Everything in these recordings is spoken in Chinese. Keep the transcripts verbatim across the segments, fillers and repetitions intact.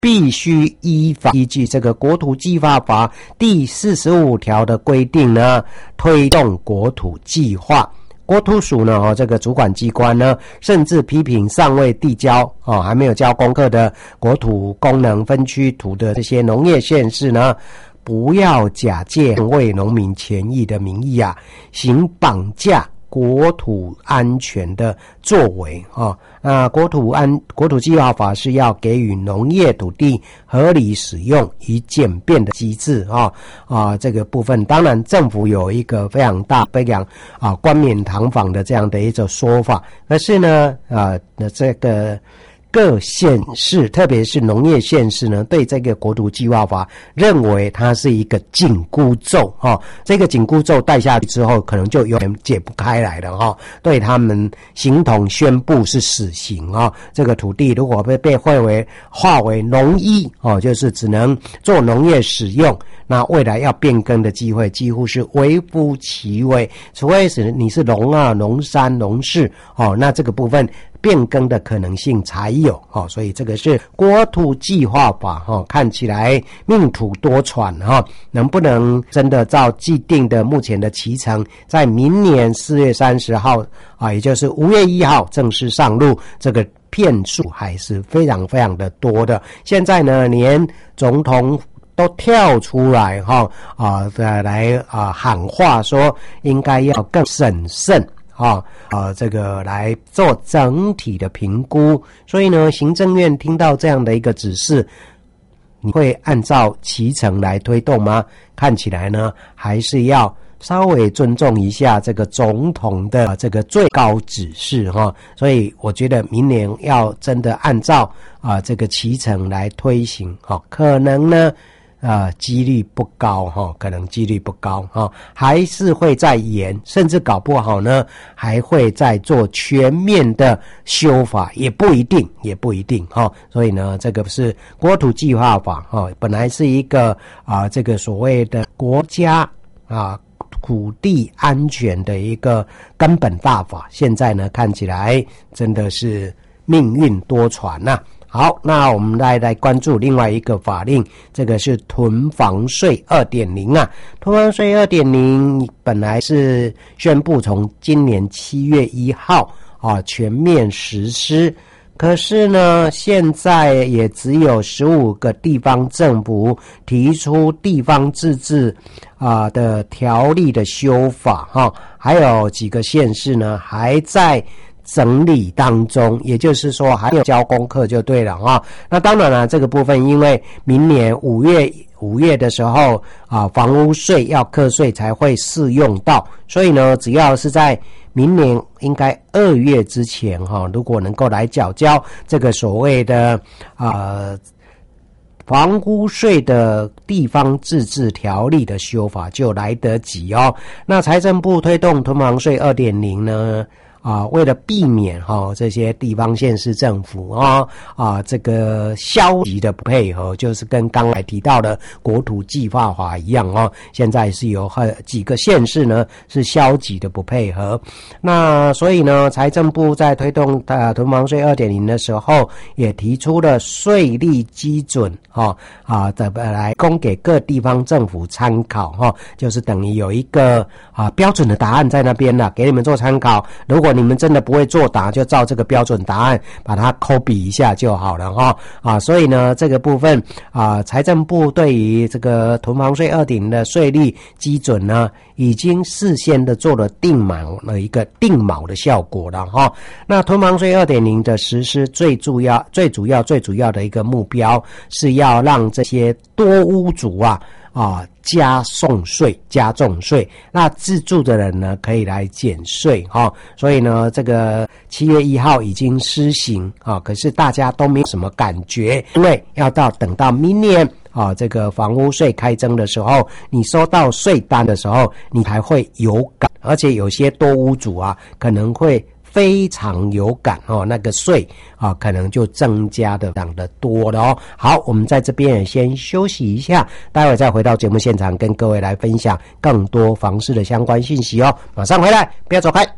必须依法依据这个国土计划法第四十五条的规定呢，推动国土计划。国土署呢，哦，这个主管机关呢，甚至批评尚未递交哦，还没有交功课的国土功能分区图的这些农业县市呢，不要假借为农民权益的名义啊，行绑架国土安全的作为啊。那国土安国土计划法是要给予农业土地合理使用与简便的机制啊啊，这个部分当然政府有一个非常大非常啊冠冕堂皇的这样的一种说法，可是呢啊那这个各县市，特别是农业县市呢，对这个国土计划法认为它是一个紧箍咒哈、哦，这个紧箍咒戴下去之后，可能就永远解不开来了哈、哦，对他们形同宣布是死刑啊、哦。这个土地如果被被划为划为农一哦，就是只能做农业使用，那未来要变更的机会几乎是微乎其微，除非是你是农二、农三、农四哦，那这个部分变更的可能性才有哦，所以这个是国土计划法哦，看起来命途多舛哈，能不能真的照既定的目前的期程，在明年四月三十号啊，也就是五月一号正式上路，这个骗数还是非常非常的多的。现在呢，连总统都跳出来哈啊，来啊喊话说应该要更审慎。啊，呃，这个来做整体的评估，所以呢，行政院听到这样的一个指示，你会按照期程来推动吗？看起来呢，还是要稍微尊重一下这个总统的、呃、这个最高指示哈。所以我觉得明年要真的按照啊、呃、这个期程来推行，哈、哦，可能呢。呃，几率不高哈，可能几率不高哈，还是会再延，甚至搞不好呢，还会再做全面的修法，也不一定，也不一定哈。所以呢，这个是国土计划法哈，本来是一个啊、呃，这个所谓的国家啊土地安全的一个根本大法，现在呢看起来真的是命运多舛呐、啊。好，那我们来来关注另外一个法令，这个是囤房税 二点零 啊。囤房税 二点零 本来是宣布从今年七月一号啊全面实施，可是呢现在也只有十五个地方政府提出地方自治啊的条例的修法哈、啊，还有几个县市呢还在整理当中，也就是说还有交功课就对了啊。那当然了，这个部分因为明年五月五月的时候啊，房屋税要课税才会适用到，所以呢，只要是在明年应该二月之前哈、啊，如果能够来缴交这个所谓的啊房屋税的地方自治条例的修法就来得及哦。那财政部推动囤房税 二点零 呢？啊，为了避免哈、哦、这些地方县市政府啊啊这个消极的配合，就是跟刚才提到的国土计划法一样哦，现在是有很几个县市呢是消极的不配合。那所以呢，财政部在推动呃囤房税 二点零 的时候，也提出了税率基准哈啊的来供给各地方政府参考哈、哦，就是等于有一个啊标准的答案在那边了，给你们做参考。如果你们真的不会作答，就照这个标准答案把它 copy 一下就好了哈啊！所以呢，这个部分啊，财政部对于这个囤房税 二点零 的税率基准呢，已经事先的做了定锚了一个定锚的效果了哈。那囤房税 二点零 的实施最主要、最主要、最主要的一个目标是要让这些多屋主啊。啊，加送税，加重税，那自住的人呢，可以来减税哈、哦。所以呢，这个七月一号已经施行啊，可是大家都没有什么感觉，因为要到等到明年啊，这个房屋税开征的时候，你收到税单的时候，你才会有感，而且有些多屋主啊，可能会非常有感哦，那个税啊，可能就增加的涨得多了哦。好，我们在这边也先休息一下，待会再回到节目现场，跟各位来分享更多房市的相关信息哦。马上回来，不要走开。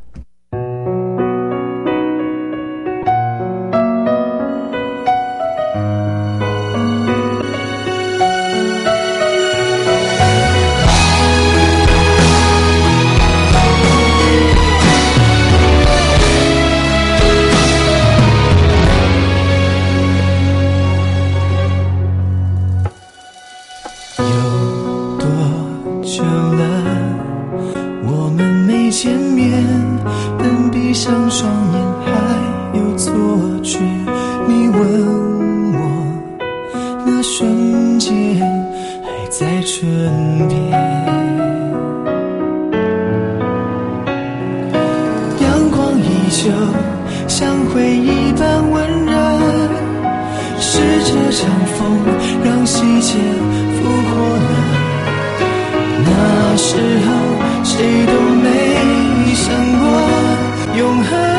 瞬间还在唇边，阳光依旧像回忆般温热，是这场风让细节复活了。那时候谁都没想过永恒，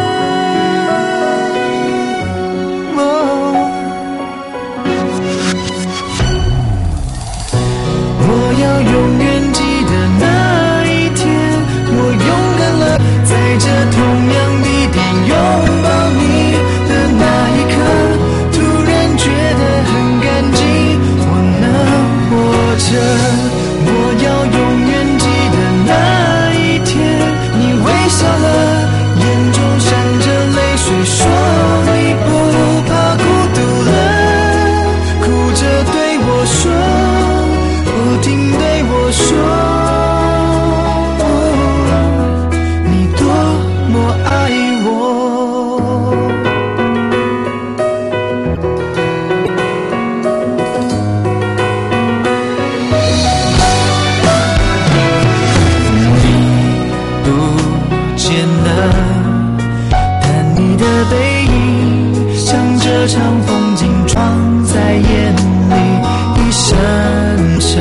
我要永远记得那一天，我勇敢了，在这同样地点拥抱你的那一刻，突然觉得很干净，我能活着。我要永远记得那一天，你微笑了，眼中闪着泪水，说你不怕孤独了，哭着对我说，不停对我说，你多么爱我。背影像这场风景装在眼里一闪烁。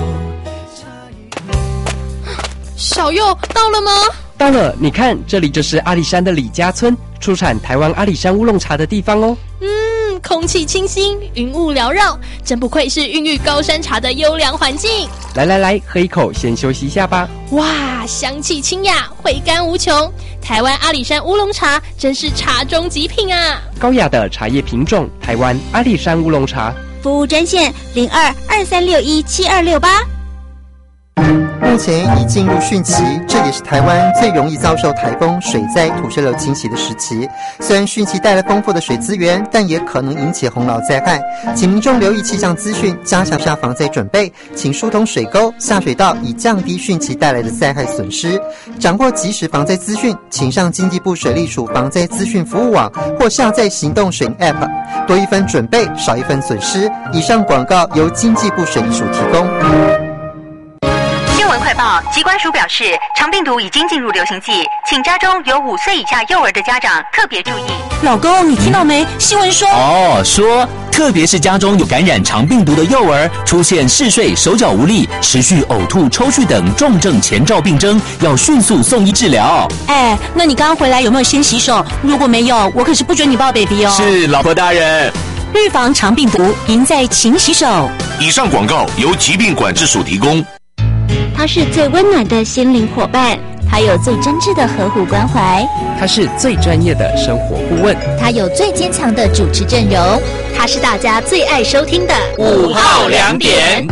小佑到了吗？ 到了，你看，这里就是阿里山的李家村，出产台湾阿里山乌龙茶的地方哦。 嗯，空气清新，云雾缭绕，真不愧是孕育高山茶的优良环境。 来来来，喝一口，先休息一下吧。 哇，香气清雅，回甘无穷。台湾阿里山乌龙茶真是茶中极品啊！ 高雅的茶叶品种，台湾阿里山乌龙茶。 服务专线零二二三六一七二六八。 目前已进入汛期，这也是台湾最容易遭受台风、水灾、土石流侵袭的时期。虽然汛期带来丰富的水资源，但也可能引起洪涝灾害，请民众留意气象资讯，加强下防灾准备，请疏通水沟、下水道，以降低汛期带来的灾害损失。掌握即时防灾资讯，请上经济部水利署防灾资讯服务网或下载行动水 App， 多一分准备，少一分损失。以上广告由经济部水利署提供。 新闻快报，疾管署表示，肠病毒已经进入流行季，请家中有五岁以下幼儿的家长特别注意。 老公，你听到没？新闻说哦，说特别是家中有感染肠病毒的幼儿，出现嗜睡、手脚无力、持续呕吐、抽搐等重症前兆病征，要迅速送医治疗。 哎，那你刚刚回来有没有先洗手？如果没有，我可是不准你抱 baby 哦。 是，老婆大人。 预防肠病毒，赢在勤洗手。 以上广告由疾病管制署提供。 他是最温暖的心灵伙伴，他有最真挚的呵护关怀， 他是最专业的生活顾问， 他有最坚强的主持阵容，他是大家最爱收听的午后两点。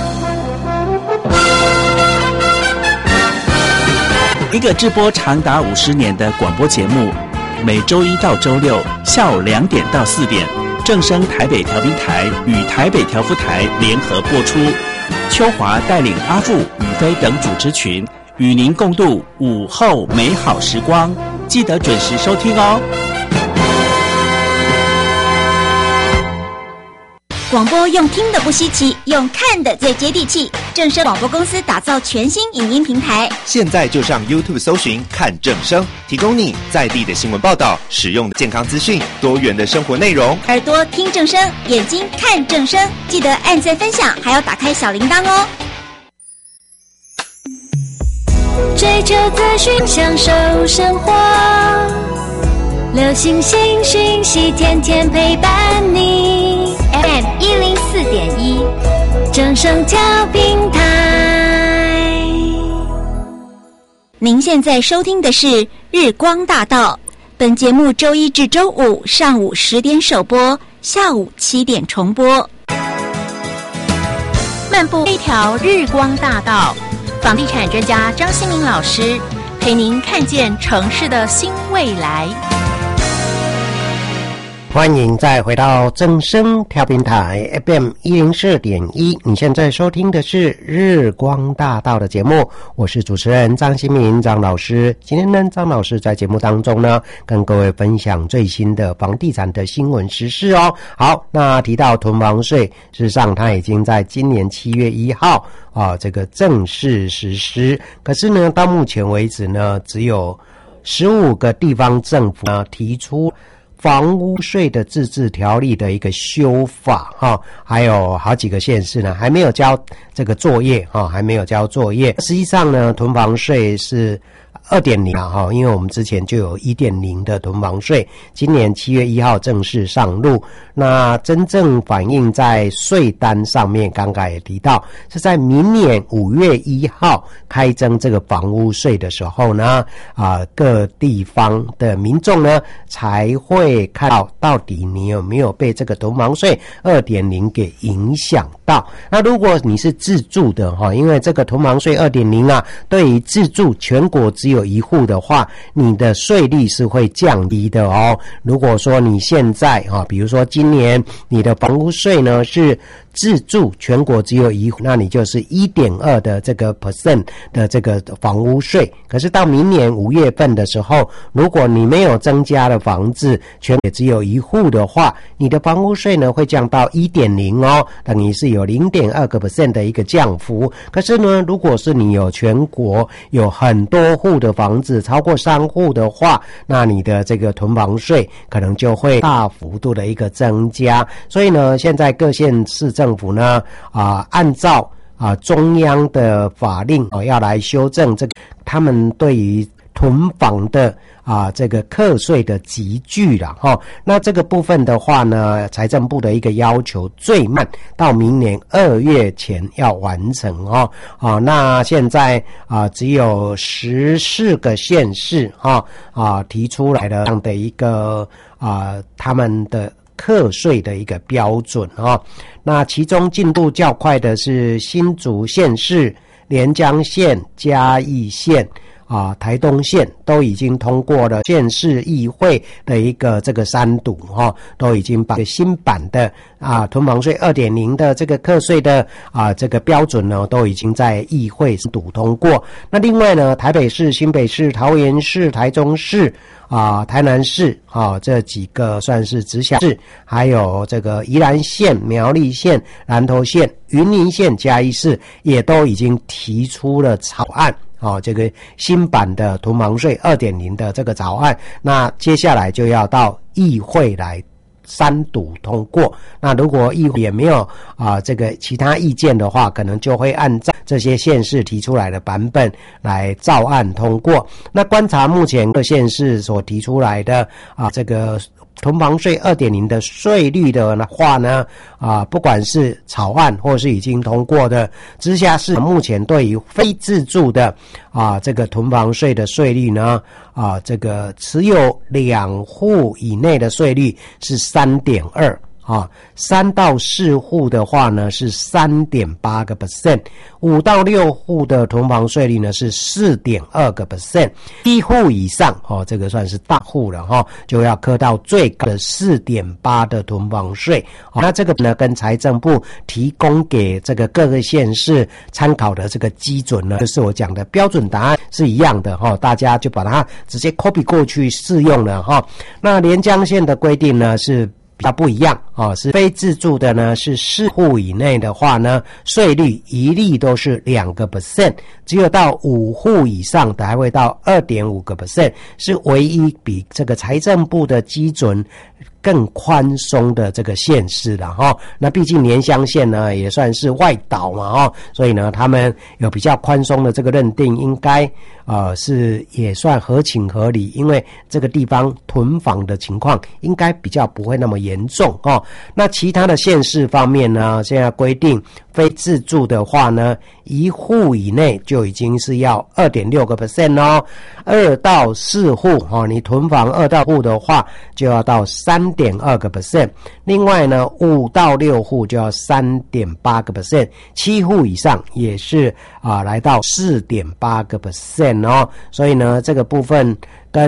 一个直播长达五十年的广播节目，每周一到周六下午两点到四点，正声台北调频台与台北调夫台联合播出。秋华带领阿富、宇飞等主持群，与您共度午后美好时光，记得准时收听哦。 广播用听的不稀奇，用看的最接地气。正声广播公司打造全新影音平台， 现在就上 YouTube 搜寻看正声，提供你在地的新闻报道、实用的健康资讯、多元的生活内容。 耳朵听正声，眼睛看正声，记得按赞分享，还要打开小铃铛哦。 追求资讯，享受生活，流行新讯息，天天陪伴你。F M 一零四点一，正声调频台。 您现在收听的是日光大道，本节目周一至周五上午十点首播，下午七点重播。 漫步一条日光大道，房地产专家张新明老师陪您看见城市的新未来。 欢迎再回到正声调频台 F M 一零四点一，你现在收听的是日光大道的节目，我是主持人张新民张老师。今天呢，张老师在节目当中呢，跟各位分享最新的房地产的新闻时事哦。好，那提到囤房税，事实上它已经在今年七月一号啊，这个正式实施。可是呢，到目前为止呢，只有十五个地方政府呢提出房屋税的自治条例的一个修法哈，还有好几个县市呢还没有交这个作业哈，还没有交作业。实际上呢，囤房税是二点零 啊哈，因为我们之前就有 一点零 的囤房税，今年七月一号正式上路。那真正反映在税单上面，刚刚也提到是在明年五月一号开征这个房屋税的时候呢，啊，各地方的民众呢才会看到到底你有没有被这个囤房税 二点零 给影响到。那如果你是自住的哈，因为这个囤房税 二点零 啊，对于自住全国只有一户的话，你的税率是会降低的哦。如果说你现在啊，比如说今年你的房屋税呢是自住全国只有一户，那你就是 一点二 的这个 percent 的这个房屋税。可是到明年五月份的时候，如果你没有增加的房子，全也只有一户的话，你的房屋税呢会降到 一点零 哦，等于是有 零点二 个 percent 的一个降幅。可是呢，如果是你有全国有很多户的房子，超过三户的话，那你的这个囤房税可能就会大幅度的一个增加。所以呢，现在各县市政府呢啊，按照啊中央的法令哦，要来修正这个他们对于囤房的啊这个课税的集聚了哈、哦。那这个部分的话呢，财政部的一个要求最慢到明年二月前要完成哦。啊，那现在啊只有十四个县市哈 啊, 啊提出来了这样的一个啊他们的课税的一个标准啊，那其中进度较快的是新竹县市、连江县、嘉义县啊、台东县都已经通过了县市议会的一个这个三读哈，都已经把新版的啊囤房税 二点零 的这个课税的啊这个标准呢，都已经在议会读通过。那另外呢，台北市、新北市、桃园市、台中市啊、台南市啊这几个算是直辖市，还有这个宜兰县、苗栗县、南投县、云林县、嘉义市也都已经提出了草案。哦，这个新版的囤房税 二点零 的这个草案，那接下来就要到议会来三读通过。那如果议会也没有啊、呃、这个其他意见的话，可能就会按照这些县市提出来的版本来照案通过。那观察目前各县市所提出来的啊这个囤房税 二点零 的税率的话呢，啊，不管是草案或是已经通过的，直辖市目前对于非自住的啊这个囤房税的税率呢，啊这个持有两户以内的税率是 三点二。啊，三到四户的话呢是 三点八 个 percent， 五到六户的囤房税率呢是 四点二 个 percent， 一户以上哦，这个算是大户了哈、哦，就要课到最高的 四点八 的囤房税、哦。那这个呢跟财政部提供给这个各个县市参考的这个基准呢，就是我讲的标准答案是一样的哈、哦，大家就把它直接 copy 过去适用了哈、哦。那连江县的规定呢是比较不一样哦，是非自住的呢，是四户以内的话呢，税率一律都是两个 percent， 只有到五户以上的还会到 二点五 个 percent， 是唯一比这个财政部的基准更宽松的这个县市了哈。那毕竟连乡县呢也算是外岛嘛哈，所以呢他们有比较宽松的这个认定，应该呃是也算合情合理，因为这个地方囤房的情况应该比较不会那么严重哦。那其他的县市方面呢，现在规定非自住的话呢，一户以内就已经是要 二点六 个 percent 哦，二到四户哦，你囤房二到户的话就要到 三点二 个 percent， 另外呢五到六户就要 三点八 个 percent， 七户以上也是啊来到 四点八 个 percent 哦，所以呢这个部分跟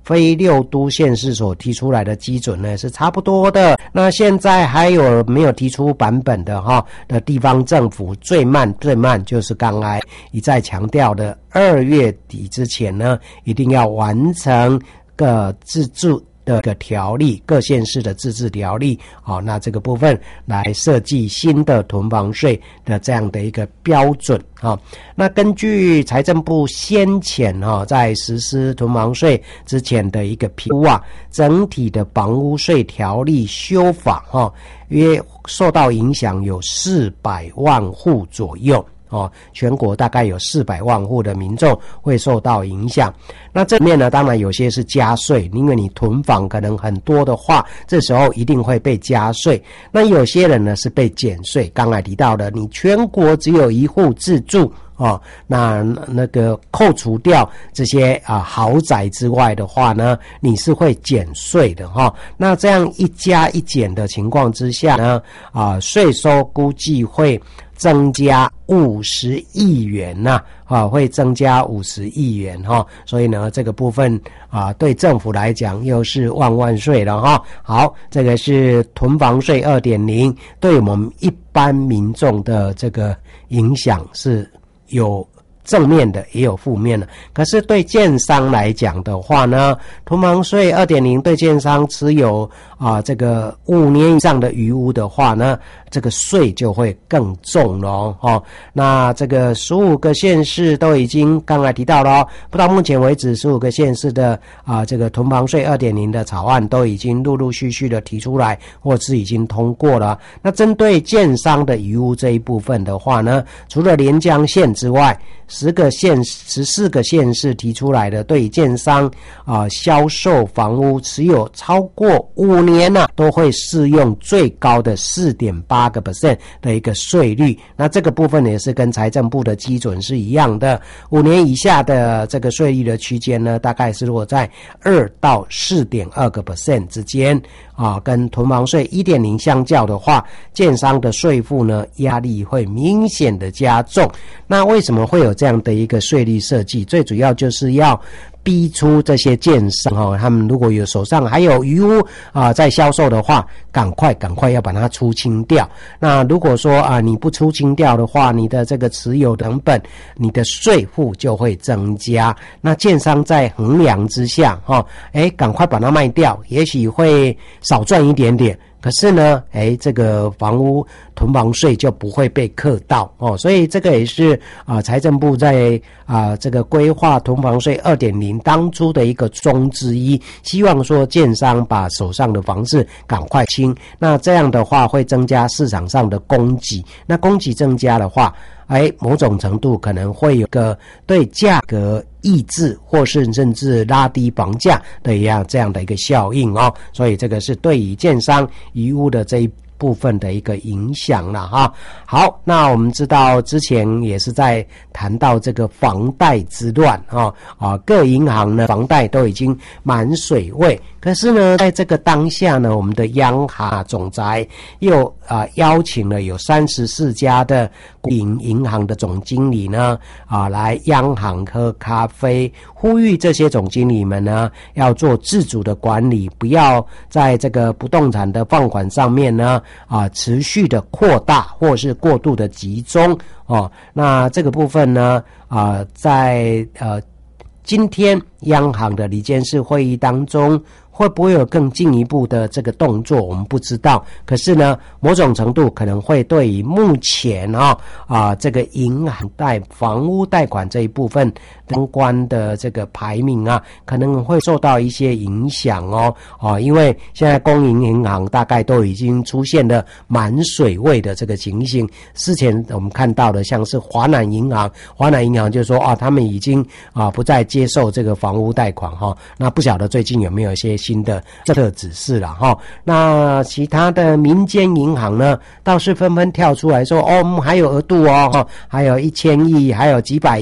非六都县市所提出来的基准呢是差不多的。那现在还有没有提出版本的哈的地方政府，最慢最慢就是刚才一再强调的二月底之前呢，一定要完成个自治的一个条例，各县市的自治条例，好，那这个部分来设计新的囤房税的这样的一个标准啊。那根据财政部先前啊在实施囤房税之前的一个评估啊，整体的房屋税条例修法啊，约受到影响有四百万户左右。哦，全国大概有四百万户的民众会受到影响。那这里面呢，当然有些是加税，因为你囤房可能很多的话，这时候一定会被加税。那有些人呢是被减税，刚才提到的，你全国只有一户自住。哦，那那个扣除掉这些啊豪宅之外的话呢，你是会减税的哈、哦。那这样一加一减的情况之下呢，啊税收估计会增加五十亿元呐、啊，啊会增加五十亿元哈、哦。所以呢，这个部分啊对政府来讲又是万万岁了哈、哦。好，这个是囤房税 二点零 对我们一般民众的这个影响是有正面的也有负面的，可是对建商来讲的话呢，囤房税 二点零 对建商持有啊这个五年以上的余屋的话呢，这个税就会更重了哦。那这个十五个县市都已经刚才提到了哦，不到目前为止十五个县市的啊这个囤房税 二点零 的草案都已经陆陆续续的提出来，或是已经通过了。那针对建商的余屋这一部分的话呢，除了连江县之外，十个县十四个县市提出来的对建商啊销售房屋持有超过五年呢、啊，都会适用最高的 百分之四点八 的一个税率。那这个部分也是跟财政部的基准是一样的，五年以下的这个税率的区间呢，大概是落在二到 百分之四点二 之间啊，跟囤房税 一点零 相较的话，建商的税负呢压力会明显的加重。那为什么会有这样的一个税率设计？最主要就是要逼出这些建商哈，他们如果有手上还有余屋啊在销售的话，赶快赶快要把它出清掉。那如果说啊你不出清掉的话，你的这个持有成本，你的税负就会增加。那建商在衡量之下哈，哎，赶快把它卖掉，也许会少赚一点点。可是呢，哎，这个房屋囤房税就不会被课到哦，所以这个也是啊、呃，财政部在啊、呃、这个规划囤房税 二点零 当初的一个宗之一，希望说建商把手上的房子赶快清，那这样的话会增加市场上的供给，那供给增加的话，哎，某种程度可能会有个对价格抑制，或是甚至拉低房价的一样这样的一个效应哦，所以这个是对于建商余屋的这一部分的一个影响了哈。好，那我们知道之前也是在谈到这个房贷之乱啊啊，各银行呢房贷都已经满水位，可是呢在这个当下呢，我们的央行总裁又啊邀请了有三十四家的银银行的总经理呢啊来央行喝咖啡，呼吁这些总经理们呢要做自主的管理，不要在这个不动产的放款上面呢啊持续的扩大或是过度的集中哦。那这个部分呢啊在呃今天央行的理监事会议当中，会不会有更进一步的这个动作，我们不知道。可是呢，某种程度可能会对于目前啊啊这个银行贷房屋贷款这一部分相关的这个排名啊，可能会受到一些影响哦啊，因为现在公营银行大概都已经出现了满水位的这个情形。之前我们看到的像是华南银行，华南银行就说啊，他们已经啊不再接受这个房屋贷款哈、哦。那不晓得最近有没有一些新的政策指示了哈、哦？那其他的民间银行呢，倒是纷纷跳出来说哦，还有额度哦，还有一千亿，还有几百亿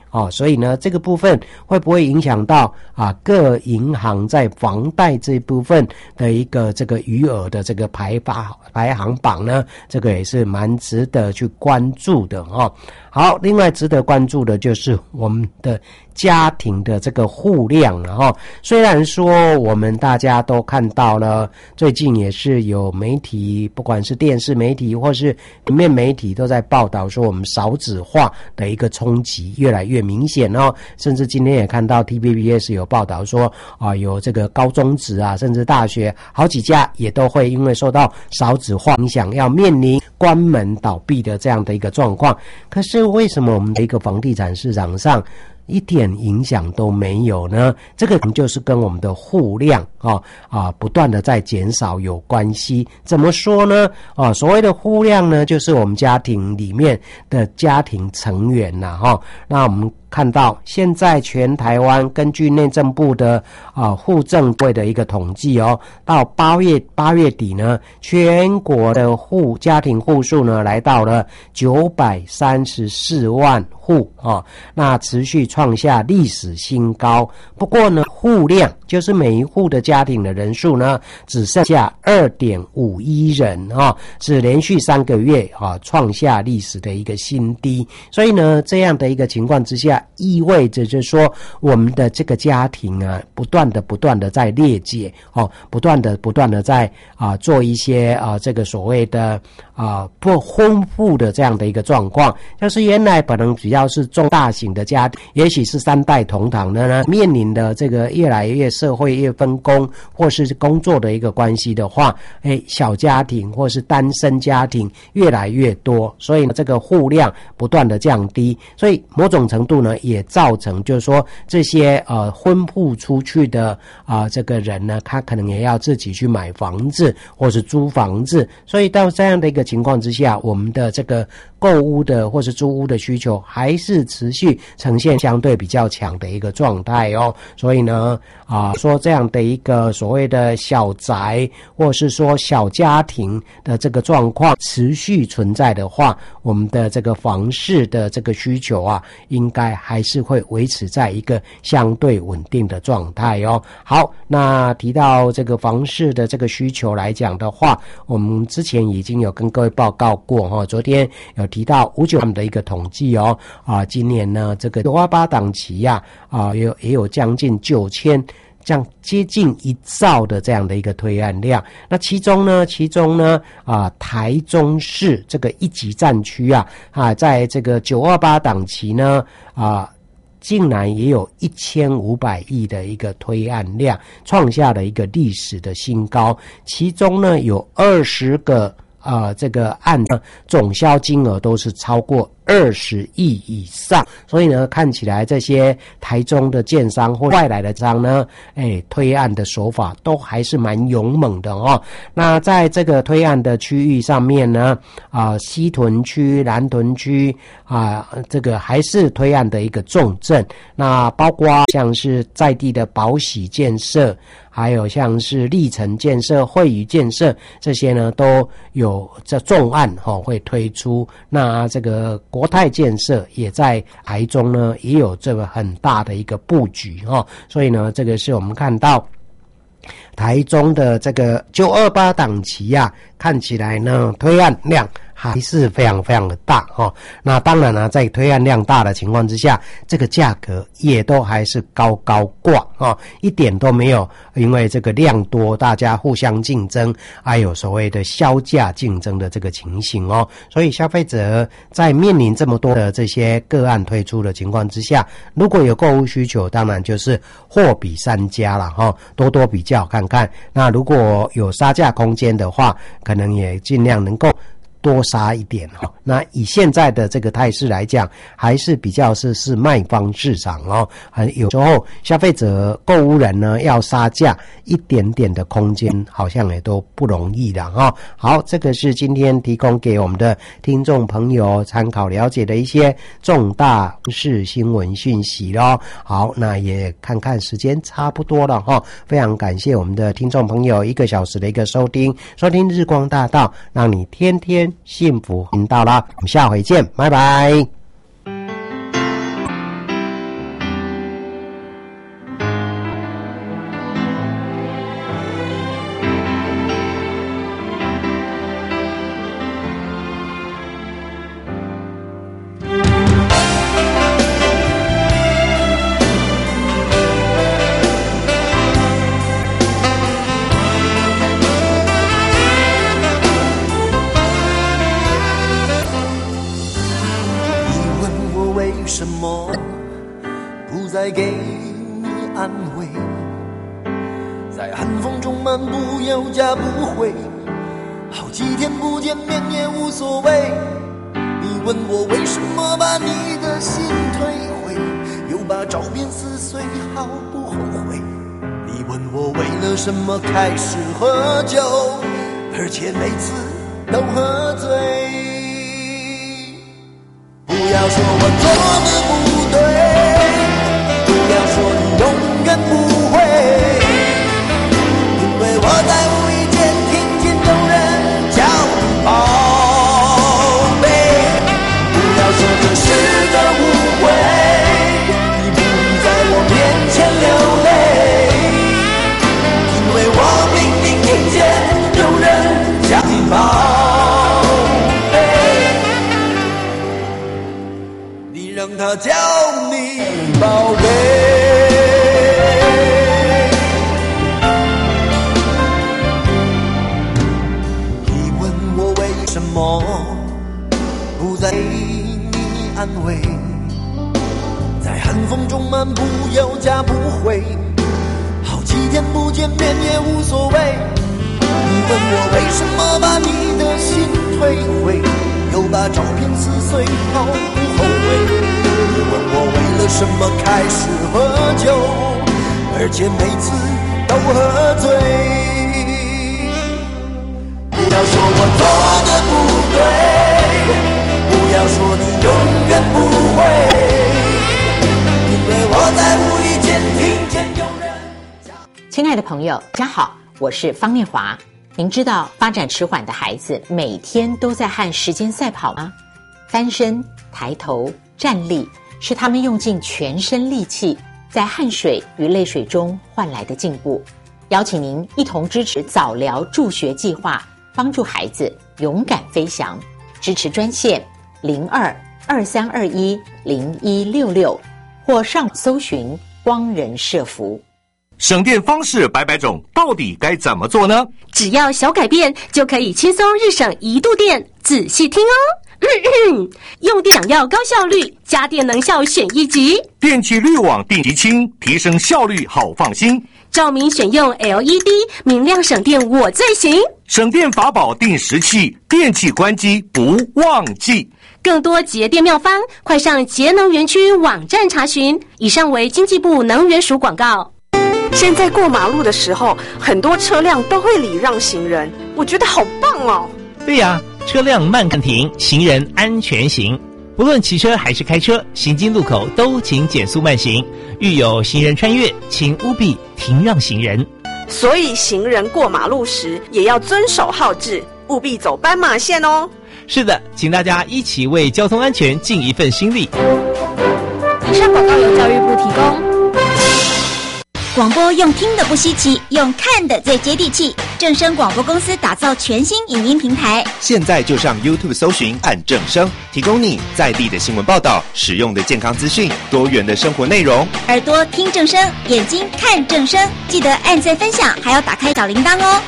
哦，所以呢，这个部分会不会影响到啊各银行在房贷这一部分的一个这个余额的这个排发排行榜呢？这个也是蛮值得去关注的哦。好，另外值得关注的就是我们的家庭的这个户量了哈。虽然说我们大家都看到了，最近也是有媒体，不管是电视媒体或是平面媒体都在报道说我们少子化的一个冲击越来越明显哦。甚至今天也看到 T V B S 有报道说啊，有这个高中职啊，甚至大学好几家也都会因为受到少子化影响，要面临关门倒闭的这样的一个状况。可是为什么我们的一个房地产市场上一点影响都没有呢？这个就是跟我们的户量啊啊不断的在减少有关系。怎么说呢？啊，所谓的户量呢，就是我们家庭里面的家庭成员呐哈。那我们看到现在全台湾根据内政部的啊户政会的一个统计哦，到八月八月底呢，全国的户家庭户数呢来到了九百三十四万户啊，那持续创下历史新高。不过呢，户量就是每一户的家庭的人数呢，只剩下 二点五一 人啊，是连续三个月啊创下历史的一个新低。所以呢，这样的一个情况之下，意味着就是说我们的这个家庭啊，不断的不断的在裂解哦，不断的不断的在啊做一些啊这个所谓的啊不婚富的这样的一个状况。就是原来可能比较是中大型的家庭，也许是三代同堂的呢，面临的这个越来越社会越分工或是工作的一个关系的话，哎，小家庭或是单身家庭越来越多，所以呢这个户量不断的降低，所以某种程度呢也造成就是说这些呃婚户出去的啊、呃、这个人呢，他可能也要自己去买房子或是租房子，所以到这样的一个情况之下，我们的这个购屋的或是租屋的需求还是持续呈现相对比较强的一个状态哦。所以呢啊、呃、说这样的一个所谓的小宅或是说小家庭的这个状况持续存在的话，我们的这个房市的这个需求啊，应该还是会维持在一个相对稳定的状态哦。好，那提到这个房市的这个需求来讲的话，我们之前已经有跟各位报告过哈、哦，昨天有提到五九他们的一个统计哦，啊，今年呢这个九二八档期呀，啊，也有也有将近九千。这样接近一兆的这样的一个推案量，那其中呢，其中呢，啊，台中市这个一级战区啊，啊，在这个九二八档期呢，啊，竟然也有一千五百亿的一个推案量，创下了一个历史的新高。其中呢，有二十个啊、呃，这个案呢，总销金额都是超过二十亿以上，所以呢，看起来这些台中的建商或外来的商呢，哎，推案的手法都还是蛮勇猛的哦。那在这个推案的区域上面呢，啊、呃，西屯区、南屯区啊、呃，这个还是推案的一个重镇。那包括像是在地的宝喜建设，还有像是历城建设、惠宇建设这些呢，都有这重案哈、哦、会推出。那这个国泰建设也在台中呢，也有这个很大的一个布局哈、哦，所以呢，这个是我们看到台中的这个九二八档期啊，看起来呢推案量还是非常非常的大哦。那当然呢，在推案量大的情况之下，这个价格也都还是高高挂哦，一点都没有因为这个量多，大家互相竞争，还有所谓的销价竞争的这个情形哦。所以消费者在面临这么多的这些个案推出的情况之下，如果有购物需求，当然就是货比三家了哈、哦，多多比较看看。那如果有杀价空间的话，可能也尽量能够多杀一点哦。那以现在的这个态势来讲，还是比较是是卖方市场哦。很有时候消费者购物人呢要杀价一点点的空间，好像也都不容易的哈、哦。好，这个是今天提供给我们的听众朋友参考了解的一些重大事新闻讯息咯。好，那也看看时间差不多了哈、哦，非常感谢我们的听众朋友一个小时的一个收听，收听日光大道，让你天天幸福频道啦，我们下回见，拜拜。 什么不再给你安慰？在寒风中漫步，有家不回，好几天不见面也无所谓。你问我为什么把你的心退回，又把照片撕碎，毫不后悔。你问我为了什么开始喝酒，而且每次都喝醉。不要说我做的不对，不要说你永远不会，因为我在无意间听见有人叫你宝贝。不要说这是个误会，你不必在我面前流泪，因为我明明听见有人叫你宝贝。你让他叫你宝贝。什么不再给你安慰，在寒风中漫步，有家不回，好几天不见面也无所谓。你问我为什么把你的心退回，又把照片撕碎，毫不后悔。你问我为了什么开始喝酒，而且每次都喝醉。不要说我做的不对，不要说你永远不会，因为我在无意间听见有人。 亲爱的朋友，大家好，我是方念华。您知道发展迟缓的孩子每天都在和时间赛跑吗？翻身、抬头、站立，是他们用尽全身力气，在汗水与泪水中换来的进步。邀请您一同支持早疗助学计划，帮助孩子勇敢飞翔。支持专线零二二三二一零一六六，或上搜寻光人社福。 省电方式百百种，到底该怎么做呢？ 只要小改变，就可以轻松日省一度电。仔细听哦。嗯嗯，用电想要高效率，家电能效选一级。 电气滤网定级清，提升效率好放心。 照明选用 L E D， 明亮省电我最行。 省电法宝定时器，电器关机不忘记。 更多节电妙方，快上节能园区网站查询。以上为经济部能源署广告。 现在过马路的时候，很多车辆都会礼让行人，我觉得好棒哦。 对呀、啊，车辆慢看停，行人安全行。不论骑车还是开车，行经路口都请减速慢行。遇有行人穿越，请务必停让行人。 所以行人过马路时也要遵守号志，务必走斑马线哦。 是的，请大家一起为交通安全尽一份心力。 以上广告由教育部提供。 广播用听的不稀奇，用看的最接地气。正声广播公司打造全新影音平台， 现在就上 YouTube 搜寻看正声，提供你在地的新闻报道、实用的健康资讯、多元的生活内容。 耳朵听正声，眼睛看正声，记得按赞分享，还要打开小铃铛哦。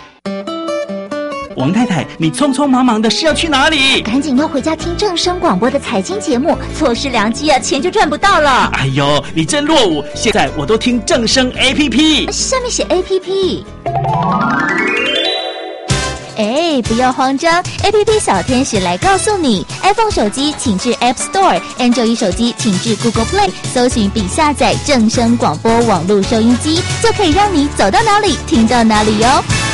王太太，你匆匆忙忙的是要去哪里？ 赶紧要回家听正声广播的财经节目，错失良机啊，钱就赚不到了。 哎呦，你真落伍！现在我都听正声 A P P， 上面写 A P P。哎，不要慌张 ，A P P 小天使来告诉你 ：iPhone 手机请至 App Store，Android 手机请至 Google Play， 搜寻并下载正声广播网络收音机，就可以让你走到哪里听到哪里哟。